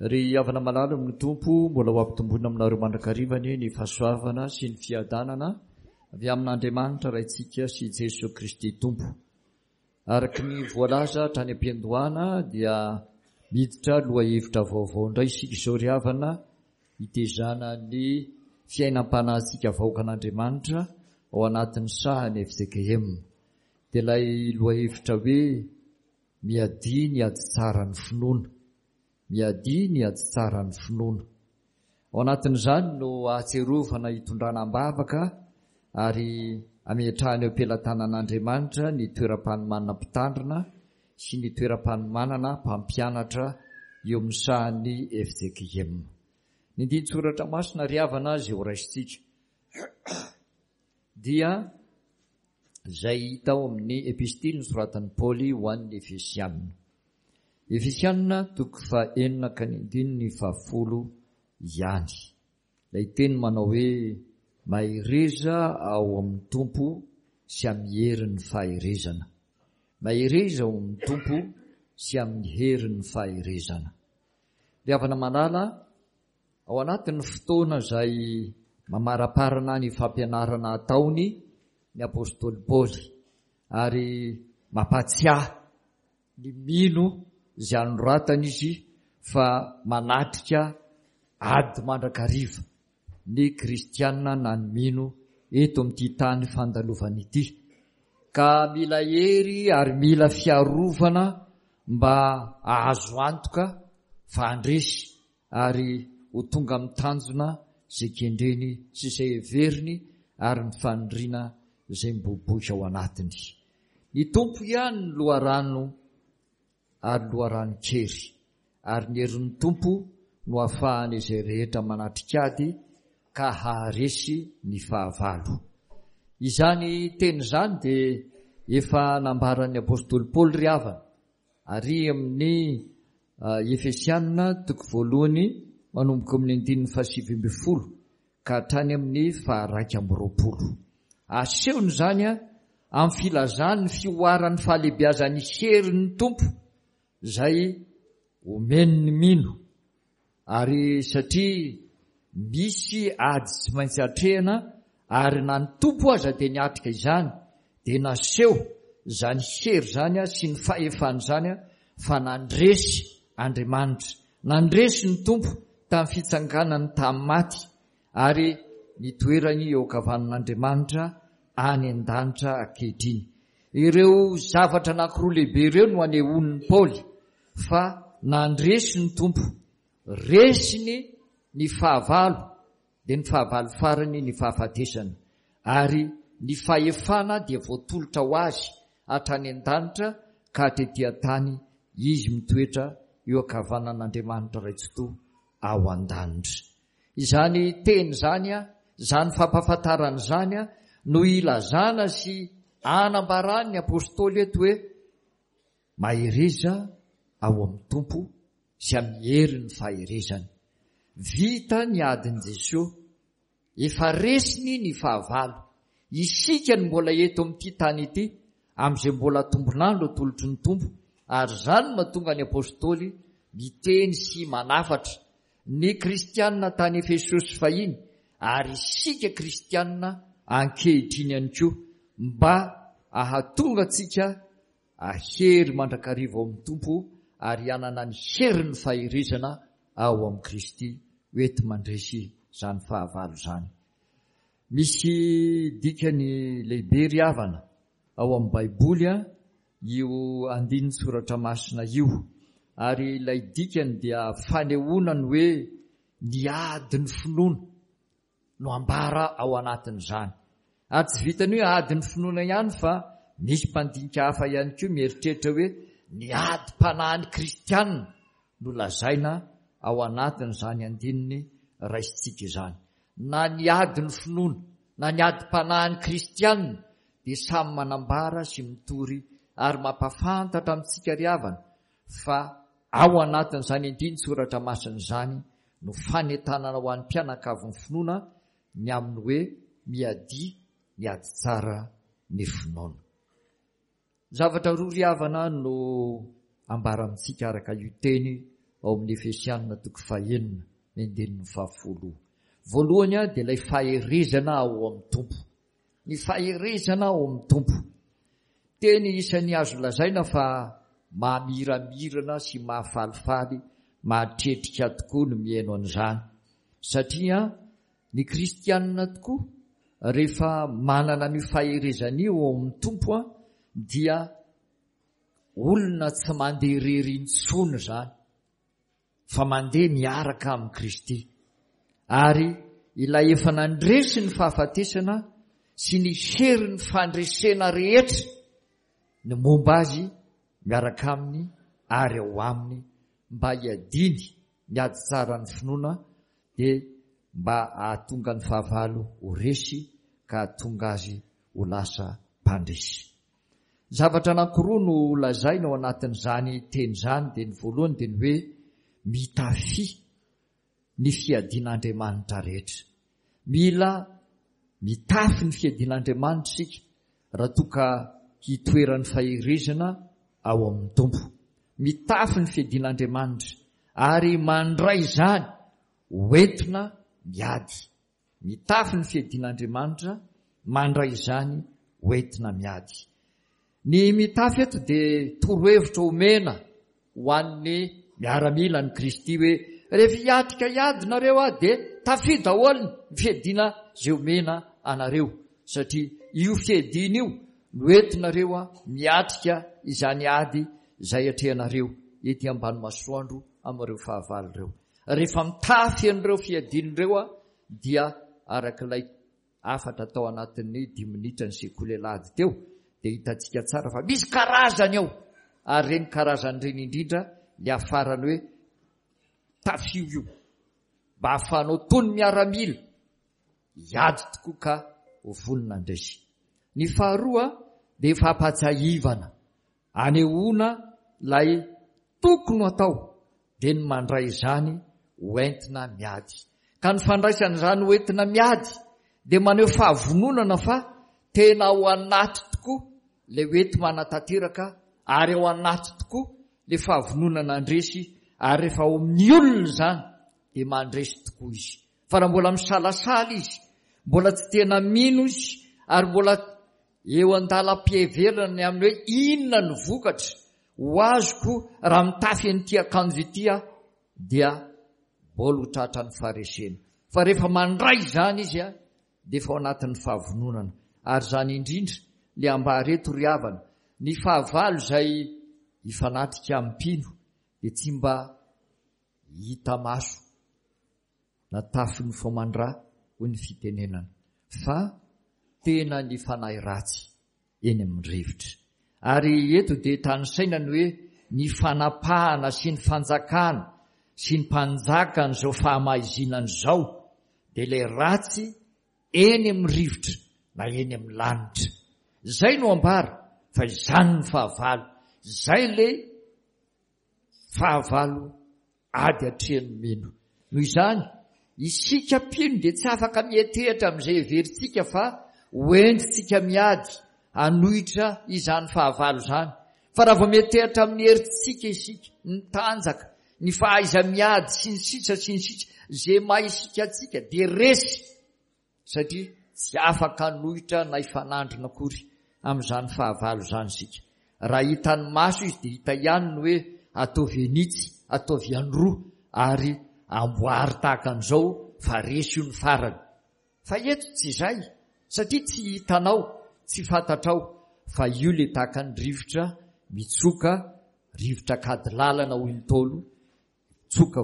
ry avana malala amin'ny tompo mbola ho ampitomboina aminareo mandrakarivany ny fahasoavana sy ny fiadanana avy amin'Andriamanitra raintsika sy Jesosy Kristy tompo. Araky ny voalaza trany am-piandohana dia miditra loha hevitra vaovao indray isika izao ry havana hitezana ny fiainam-panahintsika vahoakan'Andriamanitra ao anatin'ny sahany FJKM. Dia ilay loha hevitra hoe miadia ny ady tsara ny finoana. Miadia ny ady tsara ny finoana. Ao anatin'izany no ahatserovana hitondranam-bavaka ary ametrahany eo am-pelatanan'Andriamanitra ny toeram-panomanana mpitandrina sy ny toeram-panomanana mpampianatra eo amin'ny sahany FJKM. Ny andinin-tsoratra masina ry havana izay ho raisintsika dia izay hita ao amin'ny epistily nosoratan'i Paoly ho an'ny Efesianina. Efesianina 4:9-10 ihany. Ilay teny manao hoe mahireza ao amin'ny tompo sy amin'ny herin'ny faherezana. Mahireza ao amin'ny tompo sy amin'ny herin'ny faherezana. Ry havana malala, ao anatin'ny fotoana izay mamaraparana ny fampianarana ataony ny apôstôly Paoly ary mampatsiahy ny mino izay anoratana izy fa manatrika ady mandrakariva ny kristianina na ny mino eto amin'ity tany fandalovana ity, ka mila hery ary mila fiarovana mba ahazo antoka fa andresy ary ho tonga amin'ny tanjona izay kendreny sy izay heveriny ary ny fanindriana izay miboboka ao anatiny. Ny tompo ihany ny loharano ary loharano kery, ary ny herin'ny tompo no ahafahany izay rehetra manatrikady ka haharesy ny fahavalo. Izany teny izany dia efa nambaran'ny apôstôly Paoly ry havana ary amin'ny Efesianina 1 manomboka amin'ny 7:20 ka hatrany amin'ny 9:20. Asehony izany amin'ny filazany ny fioaran'ny fahalebiazan'ny herin'ny tompo izay omeny ny mino, ary satria misy ady tsy maintsy hatrehana ary na ny tompo aza dia niatrika izany dia naseho izany hery izany sy ny fahefany izany fa nandresy Andriamanitra, nandresy ny tompo tamin'ny fitsanganany tamin'ny maty ary nitoerany eo ankavanan'Andriamanitra any an-danitra ankehitriny. Ireo zavatra anankiroa lehibe ireo no anehoan'ny Paoly fa nandresy ny tompo, resiny ny fahavalo, dia ny fahavalo farany ny fahafatesana, ary ny fahefana dia voatolotra ho azy hatrany an-danitra ka hatetỳ tany izy mitoetra eo ankavanan'Andriamanitra raitsotoa ao an-danitra. Izany teny izany, izany fampahafantarana izany no ilazana sy anambaran'ny apôstôly eto hoe mahireza ao amin'ny tompo sy amin'ny herin'ny faherezana. Vita ny adin'i Jesosy, efa resiny ny fahavalo. Isika ny mbola eto amin'ity tany ity, amin'izay mbola tombonandro atolotry ny tompo, ary izany mahatonga ny apôstôly miteny sy manafatra ny kristianina tany Efesosy fahiny ary isika kristianina ankehitriny ihany koa mba ahatonga antsika ahery mandrakariva ao amin'ny tompo ary hanana ny herin'ny faherezana ao amin'ny Kristy hoety mandresy izany fahavalo izany. Misy dikany lehibe ry havana ao amin'ny Baiboly io andininy soratra masina io, ary ilay dikany dia fanehoanany hoe ny ady ny finoana no ambara ao anatin'izany. Ary tsy vitany hoe ady ny finoana ihany fa misy mpandinika hafa ihany koa mieritreritra hoe ny ady-panahin'ny kristianina no lazaina ao anatin'izany andininy raisintsika izany. Na ny ady ny finoana na ny ady-panahin'ny kristianina dia samy manambara sy mitory ary mampafantatra amintsika ry havana fa ao anatin'izany andiny soratra masina izany no fanentanana ho an'ny mpianakavy ny finoana ny aminy hoe miadia ny ady tsara ny finoana. Zavatra roa ry havana no ambara amintsika araka io teny ao amin'ny Efesianina 4:1-10. Voalohany dia ilay faherezana ao amin'ny tompo. Ny faherezana ao amin'ny tompo. Teny isan'ny azo lazaina fa mahamiramirana sy mahafalifaly, mahatretrika tokoa no miaino an'izany. Satria ny kristianina tokoa rehefa manana ny faherezan'io ao amin'ny tompo dia olona tsy mandeha irery intsony zany, fa mandeha miaraka amin'ny Kristy. Ary ilay efa nandresy ny fahafatesana sy ny hery ny fandresena rehetra ny momba azy miaraka aminy ary ao aminy, mba hiadiny miady tsara ny finoana dia mba ahatonga ny fahavalo ho resy ka ahatonga azy ho lasa mpandresy. Zavatra anankiroa no lazaina ao anatin'izany teny izany, dia ny voalohany dia ny hoe mitafy ny fiadian'Andriamanitra rehetra. Mila mitafy ny fiadian'Andriamanitra sika raha toa ka hitoeran'ny faherezana ao amin'ny tompo. Mitafy ny fiadian'Andriamanitra ary mandray izany hoentina miady. Mitafy ny fiadian'Andriamanitra, mandray izany hoentina miady. Ny mitafy eto dia torohevitra omena ho an'ny miaramila ny Kristy hoe rehefa hiatrika hiady nareo dia tafy daholo ny fiadiana izay omena anareo, satria io fiadiana io no entinareo miatrika izany ady izay atrehanareo ety ambany masoandro amin'ireo fahavalo ireo. Rehefa mitafy an'ireo fiadian'ireo dia arak'ilay afatra tao anatin'ny 10 minitra ny sekoly alady teo dia hitantsika tsara fa misy karazany ao, ary reny karazany reny indrindra ny afarany hoe tafio io mba hahafahanao tony miaramila hiady tokoa ka ho volona andresy. Ny faharoa dia fahampatsiahivana, anehoana lay tokony atao dia ny mandray izany hoentina miady. Ka ny fandraisan'izany hoentina miady dia maneho fahavononana fa tena ao anaty tokoa le hoenti manatanteraka, ary ao anaty tokoa le fahavononana andresy, ary rehefa ao amin'ny olona izany dia mandresy tokoa izy. Fa raha mbola misalasala izy, mbola tsy tena mino izy, ary mbola eo andalam-piheverana amin'ny hoe inona ny vokatra ho azoko raha mitafy an'ity akanjo ity dia mbola ho tratra ny faharesena. Fa rehefa mandray izany izy dia efa ao anatin'ny fahavononana. Ary izany indrindra le ambareto ry havana, ny fahavalo izay hifanatrika amin'ny mpino dia tsy mba hita maso na tafiny fomandra ho ny fitenenana, fa tena ny fanahy ratsy eny amin'ny rivotra. Ary eto dia tanisaina ny hoe ny fanapahana sy ny fanjakana sy ny mpanjaka n'izao fahamaizinana izao dia ilay ratsy eny amin'ny rivotra na eny amin'ny lanitra. Zay no ambara fa izany ny fahavalo, zay le fahavalo ady atrehan'ny mino. Noho izany isika mpino dia tsy afaka mietehitra amin'izay heverintsika fa hoentintsika miady hanohitra izany fahavalo izany. Fa raha vao mietehitra amin'ny herintsika isika, ny tanjaka, ny fahaiza miady sy ny sisa izay maha isika atsika dia resy, satria tsy afaka hanohitra na hifanandrina akory amin'izany fahavalo izany isika. Raha hitan'ny maso izy dia hita ihany ny hoe ataovy anitsy, ataovy androa, ary amboary tahaka an'izao fa resy io ny farany. Fa eto tsy izay, satria tsy hitanao, tsy fantatrao, fa io le tahaka ny rivotra mitsoka, rivotra kady lalana hoy ny Tolo, tsoka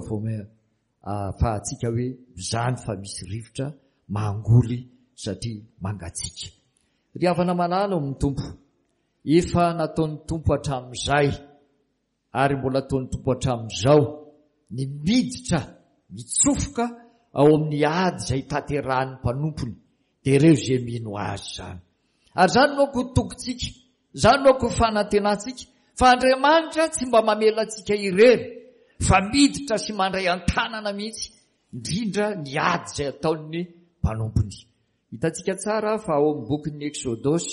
fa atsika hoe izany fa misy rivotra mangoly satria mangatsika. Ry havana malala amin'ny Tompo, efa nataon'ny Tompo hatramin'izay, ary mbola ataon'ny Tompo hatramin'izao ny miditra, mitsofoka ao amin'ny ady izay tanterahan'ny mpanompony, dia ireo izay mino azy izany. Ary izany moa ko tokontsika, izany moa ko fanantenantsika, fa Andriamanitra tsy mba mamela antsika irery, fa miditra sy mandray an-tanana mihitsy, indrindra ny ady izay ataon'ny mpanompony. Hitantsika tsara fa ao amin'ny bokin'ny Exodosy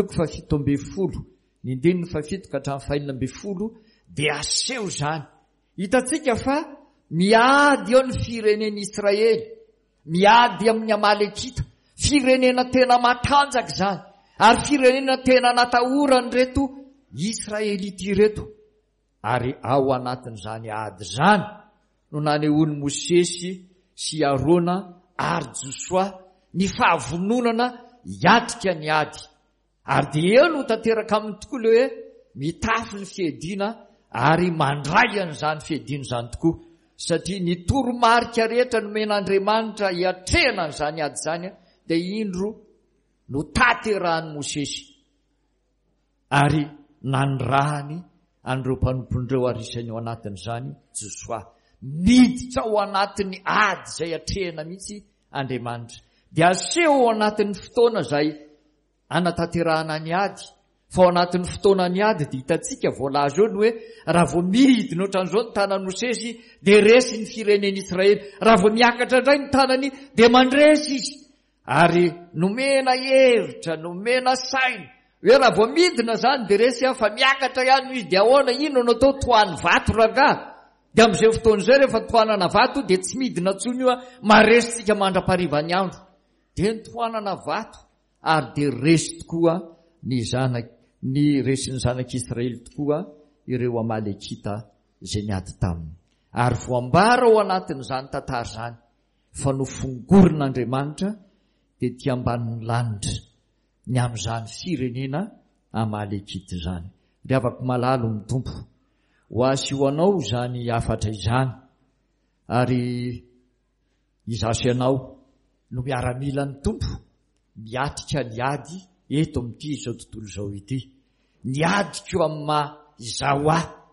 17, ny 17 ka hatramin'ny 19 dia aseho izany Hitantsika fa miady eo ny fireneny Israely, miady amin'ny Amalekita, firenena tena matanjaka zany, ary firenena tena natahorany reto Israelity reto. Ary ao anatin'izany ady zany no nanehoany Mosesy sy Arona ary Josoa ny fahavononana hiatrika ny ady. Ary dia eo no tanteraka aminy tokoa le hoe mitafy ny fiedina ary mandray an'izany fiedina zany tokoa, satria ny toromarika rehetra nomen'Andriamanitra hiatrehana an'izany ady zany dia indro no taterahany Mosesy ary nanirahany an'ireo mpanompondreo arisany ao anatin'izany Josoa. Miditra ao anatin'ny ady izay atrehana mihitsy Andriamanitra, dia aseho ao anatin'ny fotoana izay anatanterahana ny ady. Fa ao anatin'ny fotoana ny ady dia hitantsika voalaza eo ny hoe raha vao midina ohatran'izao ny tanany Mosesy dia resy ny fireneny Israely, raha vao miakatra indray ny tanany dia mandresy izy, ary nomena hevitra, nomena saina hoe raha vao midina zany dia resy fa miakatra ihany izy dia ahoana, ino no atao tohany vato rangaha. Dia amin'izay fotoana izay rehefa tohanana vato dia tsy midina tsony io, maresitsika mandrapariva ny andro, dia ny tohanana vato ary dia resy tokoa ny resin'ny zanak'Israely tokoa ireo Amalekita izay niady taminy. Ary voambara ao anatin'izany tantara zany fa nofongorin'Andriamanitra dia ty ambanin'ny lanitra ny amin'izany firenena Amalekita zany. Ry avako malalo ny Tompo, ho asehoanao zany afatra izany, ary izasy ianao no miaramila ny Tompo miatrika ny ady eto amin'ity izao tontolo izao ity. Niadiko amin'ny izao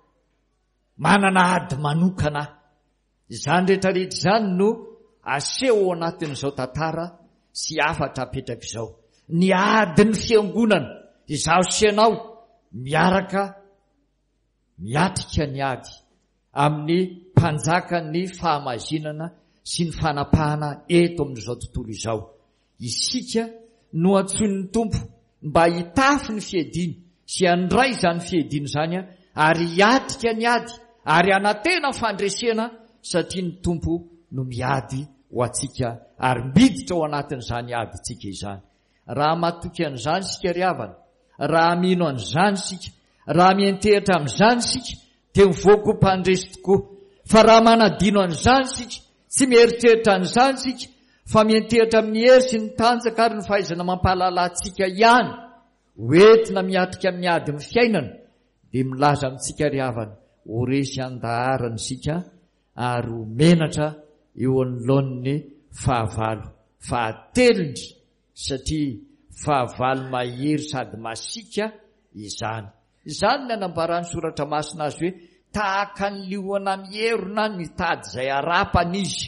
manana ady manokana. Izany rehetrarehetra izany no aseho ao anatin'izao tantara sy afatra apetraka izao. Ny ady ny fiangonana izao sy ianao miaraka miatrika ny ady amin'ny mpanjaka ny fahamazinana sy ny fanapahana eto amin'izao tontolo izao. Isika no antsoin'ny Tompo mba hitafy ny fiediny sy handray zany fiediny zany, ary hiatrika ny ady ary anatena fandresena, satria ny Tompo no miady ho atsika ary miditra ao anatin'izany ady tsika izany. Raha matoky an'izany sika ry havana, raha mino an'izany sika, raha mientehitra amin'izany sika dia mivoaka ho mpandresy tokoa. Fa raha manadino an'izany sika, tsy mieritreritra an'izany sika, fa mientehitra amin'ny hery sy ny tanjaka ary ny fahaizana mampahalala atsika ihany, hoentina miatrika amin'ny ady ny fiainana, dia milaza amintsika ry havana ho resy andaharany sika ary ho menatra eo anoloan'ny fahavalo fahatelony, satria fahavalo mahery sady masika izany. Izany ny anambarany soratra masina azy hoe tahaka ny liona mierona ny tady izay arapany izy.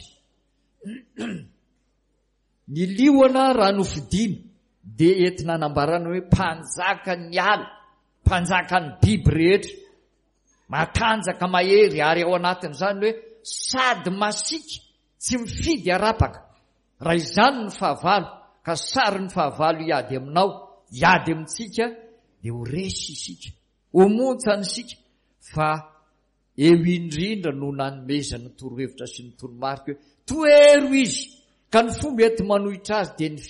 Ny liona raha nofidiny dia entina anambarana hoe mpanjaka ny ala, mpanjaka ny biby rehetra, matanjaka mahery, ary ao anatin'izany hoe sady masika, tsy mifidy arapaka. Raha izany ny fahavalo, ka sary ny fahavalo hiady aminao, hiady amintsika, dia ho resy isika, ho montsany isika, fa eo indrindra no nanomezany torohevitra sy ny toromarika hoe toero izy, ka ny fomba ety manohitra azy dia ny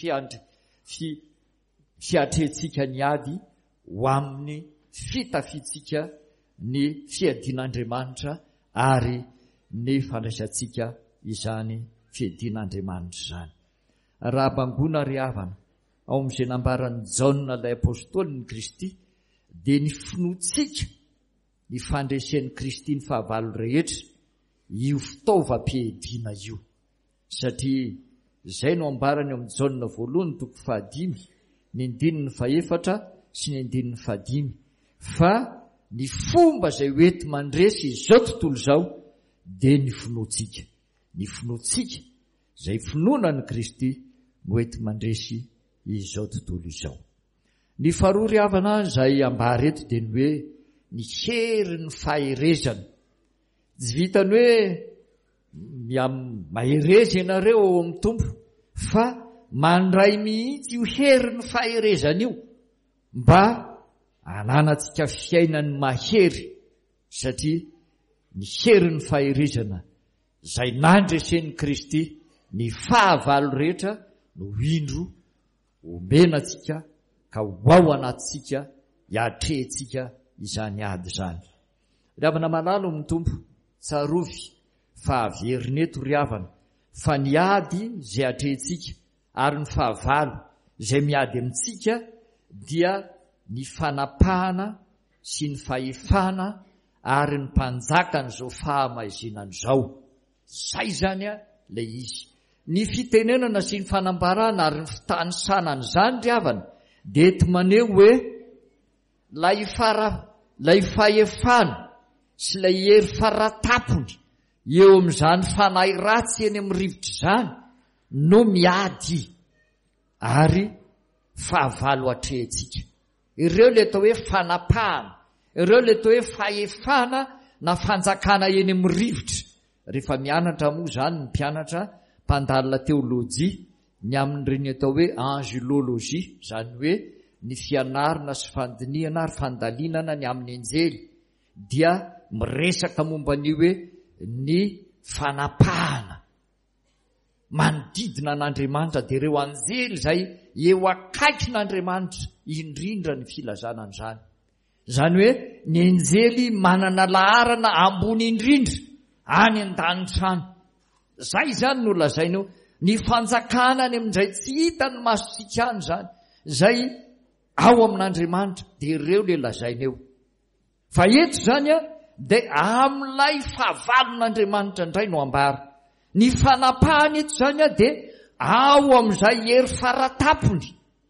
fiatretsika ny ady ho amin'ny fitafitsika ny fiadin'Andriamanitra ary ny fandraisatsika izany fiadin'Andriamanitra izany. Raha bangona ry havana ao amin'izay nambaran'ny Jaona ilay apôstôly ny Kristy, dia ny finotsika ny fandresen'ny Kristy ny fahavalo rehetra io fitaovam-piedina io, satria izay no ambarany amin'ny Jaona 1:5, ny 4 sy ny 5, fa ny fomba izay hoety mandresy izao tontolo izao dia ny finotsika. Ny finotsika izay finonan'ny Kristy no hoety mandresy izao tontolo izao. Ny faharoa ry havana izay ambary eto dia ny hoe ny hery ny faherezana. Tsy vitany hoe maherezy ianareo ao amin'ny Tompo, fa mandray mihitsy io hery ny faherezana io mba ananantsika fiainany mahery, satria ny herin'ny fahirizana izay nandresen'i Kristy ny fahavalo rehetra no indro omena antsika ka ho ao anatintsika hiatrehintsika izany ady izany. Ravana malalo ny tompo tsarovy fa averineto ry havana fa ny ady izay atrehintsika ary ny fahavalo izay miady amintsika dia ny fanapahana sy ny fahefana ary ny mpanjakany izao fahamaizinany izao. Zay zany le izy. Ny fitenenana sy ny fanambarana ary ny fitanisanany zany ry havana dia ety maneho hoe lay fahefana sy lay hery faratapony eo amin'izany fanahy ratsy eny amin'ny rivotra izany no miady ary fahavalo atrehintsika. Ireo le atao hoe fanapahana, ireo le atao hoe fahefana na fanjakana eny amin'ny rivotra. Rehefa mianatra moa zany ny mpianatra mpandalina teolojia ny amin'ireny atao hoe angelologia, zany hoe ny fianarana sy fandiniana ary fandalinana ny amin'ny anjely, dia miresaka momba ny hoe ny fanapahana manodidina an'Andriamanitra dia ireo anjely zay eo akaikin'Andriamanitra indrindra ny filazanana zany. Zany hoe ny anjely manana laharana ambony indrindra any an-danitra any. Zay zany no lazainao ny fanjakana any amin'izay tsy hita ny masontsika any zany, zay ao amin'Andriamanitra dia ireo le lazaineo. Fa eto zany dia amin'ilay fahavalon'Andriamanitra indray no ambara. Ny fanapahana eto zany dia ao amin'izay hery faratapony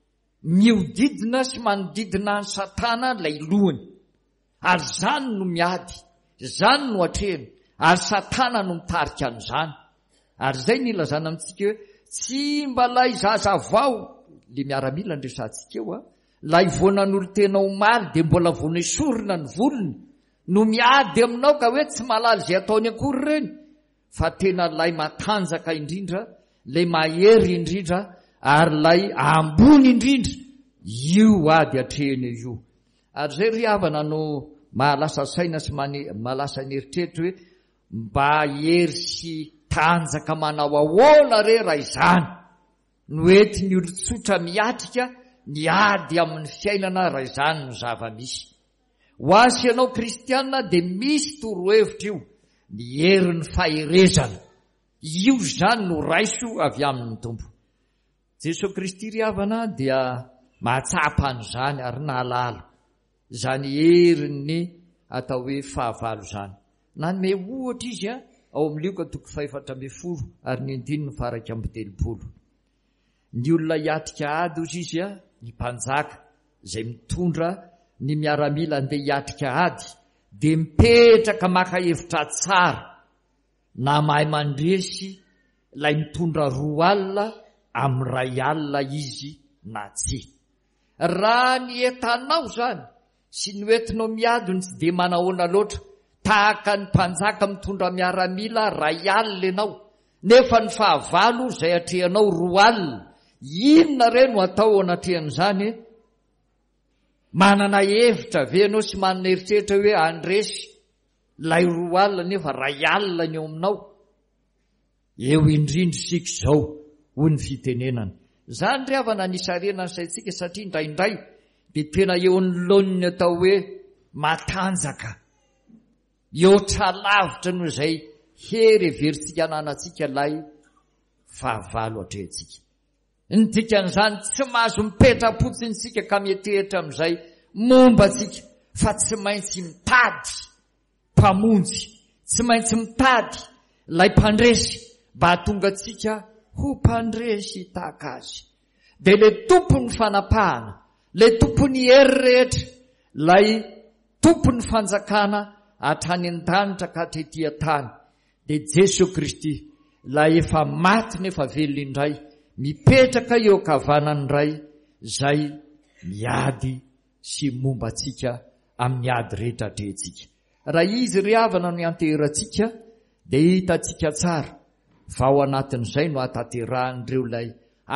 miodidina sy manodidina ny Satana ilay lohany. Ary zany no miady, zany no atrehiny, ary Satana no mitarika an'izany. Ary zay ny ilazana amintsika hoe tsy mba lay zaza vao le miaramila ndresantsika eo lay voanan'olo tena omaly dia mbola voanesorina ny volony no miady aminao ka hoe tsy malala izay ataony akory ireny, fa tena lay matanjaka indrindra, lay mahery indrindra ary lay ambony indrindra, io ady atrehiny io. Ary zay ry havana no mahalasa saina sy mahalasa ny eritreritro hoe mba hery sy tanjaka manao ahoana re raha izany no enti ny olon-tsotra miatrika ny ady amin'ny fiainana raha izany no zava-misy. Ho azy ianao kristianina dia misy torohevitra io, ny herin'ny faherezana. Io zany no raiso avy amin'ny tompo. Jesosy Kristy ry havana dia mahatsapa an'izany ary nahalala zany herin'ny atao hoe fahavalo zany. Nanome ohatra izy ao amin'ny Lioka 4:4 ary ny 9:30. Ny olona hiatrika ady ozy izy ny mpanjaka izay mitondra ny miaramila andeha hiatrika ady dia mipetraka maka hevitra tsara na mahay mandresy lay mitondra 2 alina amin'ny 2 alina izy na tsy. Raha ny etanao zany sy ny oentinao miadony tsy dia manahoana loatra, tahaka ny mpanjaka mitondra miaramila 2 alina ianao nefa ny fahavalo izay atrehanao 2 alina, inona re no atao anatrehan'izany? Manana hevitra ve ianao sy manana eritreritra hoe andresy lay 2 alina nefa 2 alina ny eo aminao? Eo indrindra sika izao hoy ny fitenenana. Zany ry havana nisarena ny saintsika satria indraindray dia tena eo anoloan'ny atao hoe matanjaka, eo lavitra noho izay hery everitsika ananantsika lay fahavalo atrehantsika. Ny dikan'izany tsy mahazo mipetra-potsiny tsika ka mietehitra amin'izay momba tsika, fa tsy maintsy mitady mpamonjy, tsy maintsy mitady lay mpandresy mba hatonga tsika ho mpandresy tahaka azy. Dia le tompony fanapahana, le tompony hery rehetra, lay tompony fanjakana hatrany an-danitra ka hatretỳ tany dia Jesosy Kristy lay efa maty nefa velona indray, mipetraka eo kavanany iray zay miady sy momba antsika amin'ny ady rehetra atrehantsika. Raha izy ry havana no ianterantsika dia hitantsika tsara fa ao anatin'izay no hataterahan'ireo lay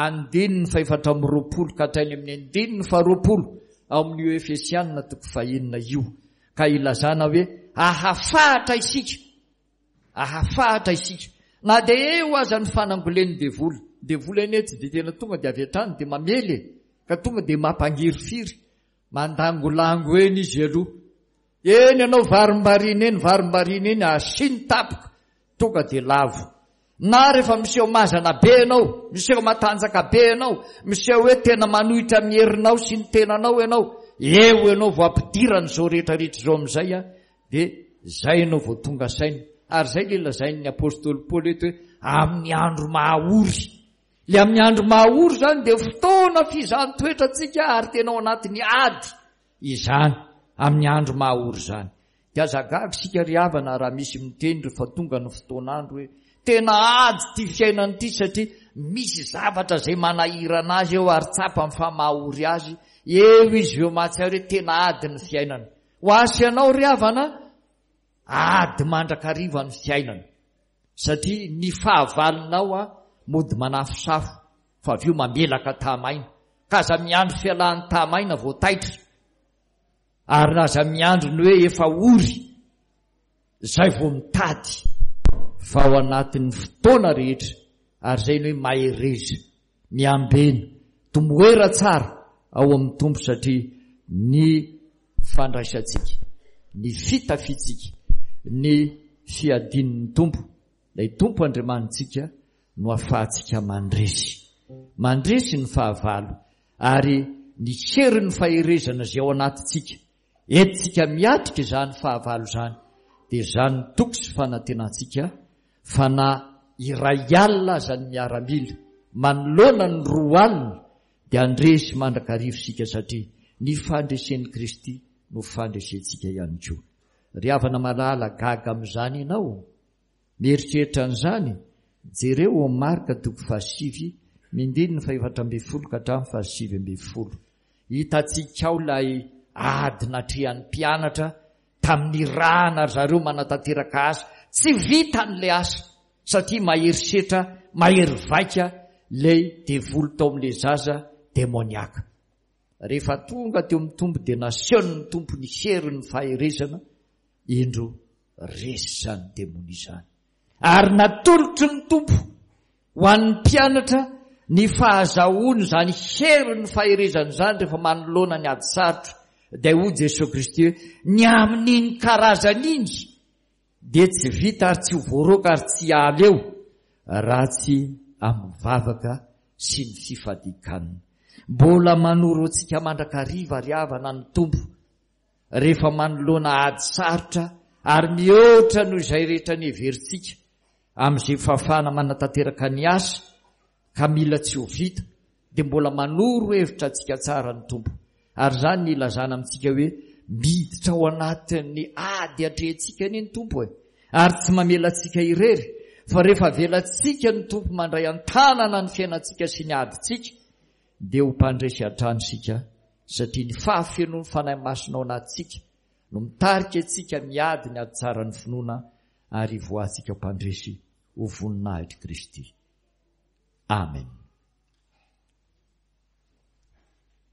2:4 ka hatrany amin'ny 2:20 ao amin'io Efesianina 4:9 io, ka ilazana hoe ahafahatra isika na de eo aza ny fanamboleny devoly eny tsy de tena tonga de avy atrany de mamely ka tonga de mampangiryfiry mandangolango eny izy aloha eny anao varimbarina eny asiny tapoka tonga de lavo na rehefa miseho mazana be anao miseho matanjaka be anao miseho hoe tena manohitra mierinao sy ny tenanao ianao eo ianao vo ampidirany zao rehetrarehetra zao amizay de zay ianao vo tonga saina ary zay le lazain'ny apôstôly Paoly eto hoe amin'ny andro mahaory le amin'ny andro mahaory zany de fotoana fizahn-toetra tsika ary tena ao anatin'ny ady izany amin'ny andro mahaory zany de azagaga sika ry havana raha misy miteny rehefa tonga ny fotoan'andro hoe tena ady ty fiainany ty satria misy zavatra zay manahira anazy eo ary tsapa amin'ny famahaory azy eo izy eo mahatsiaro hoe tena ady ny fiainana ho asy anao ry havana ady mandrakariva ny fiainana satria ny fahavalonao mody manafosafo fa avy io mamelaka tamaina ka aza miandro fialan'ny tamaina vo taitra ary aza miandro ny hoe efa ory zay vo mitady fa ao anatin'ny fotoana rehetra ary zay ny hoe mahereza miambena tomoera tsara ao amin'ny tompo satria ny fandraisatsika ny fitafitsika ny fiadin'ny tompo lay tompo andriamanitsika no ahafahantsika mandresy ny fahavalo ary ny sery ny faherezana zay ao anatitsika entitsika miatrika zany fahavalo zany de zany toko sy fanantenantsika fa na iray alina zany miaramila manoloana ny roa alina de andresy mandrakarivo sika satria ny fandresen'ny Kristy no fandresentsika ihany koa ry havana malala gaga am'izany ianao mieritreritra an'izany jereo Marka 7 mindiny ny 7 ka hatramin'ny 7 hitatsika ao lay ady natrehan'ny mpianatra tamin'ny rahana ry zareo manatanteraka azy tsy vitan'le asa satria maherisetra mahery vaika lay devoly tao amin'le zaza demoniaka rehefa tonga teo amin'ny tompo de nasehony ny tompo ny sery ny faherezana indro resy zany demoni zany ary natolotry ny tompo ho an'ny mpianatra ny fahazahoany zany sery ny faherezana zany rehefa manoloana ny ady sarotra de ho Jesosy Kristy hoe ny amin'iny karazan'iny de tsy vita ary tsy ho voaroka ary tsy aleo raha tsy amin'ny vavaka sy ny fifadikanina mbola manoro antsika mandrakariva ry havana ny tompo rehefa manoloana ady sarotra ary mihoatra noho izay rehetra ny heverintsika amin'izay fafana manatanteraka ny asa ka mila tsy ho vita de mbola manoro hevitra antsika tsara ny tompo ary zany ny ilazana amintsika hoe miditra ao anatin'ny ady atrehantsika ny tompo ary tsy mamela antsika irery fa rehefa velantsika ny tompo mandray an-tanana ny fiainantsika sy ny aditsika de ho mpandresy atranosika satria ny fahafenon'ny fanahy masina ao anatsika no mitarika antsika miady ny ady tsara ny finoana ary voatsika mpandresy ho voninahitry Kristy. Amen.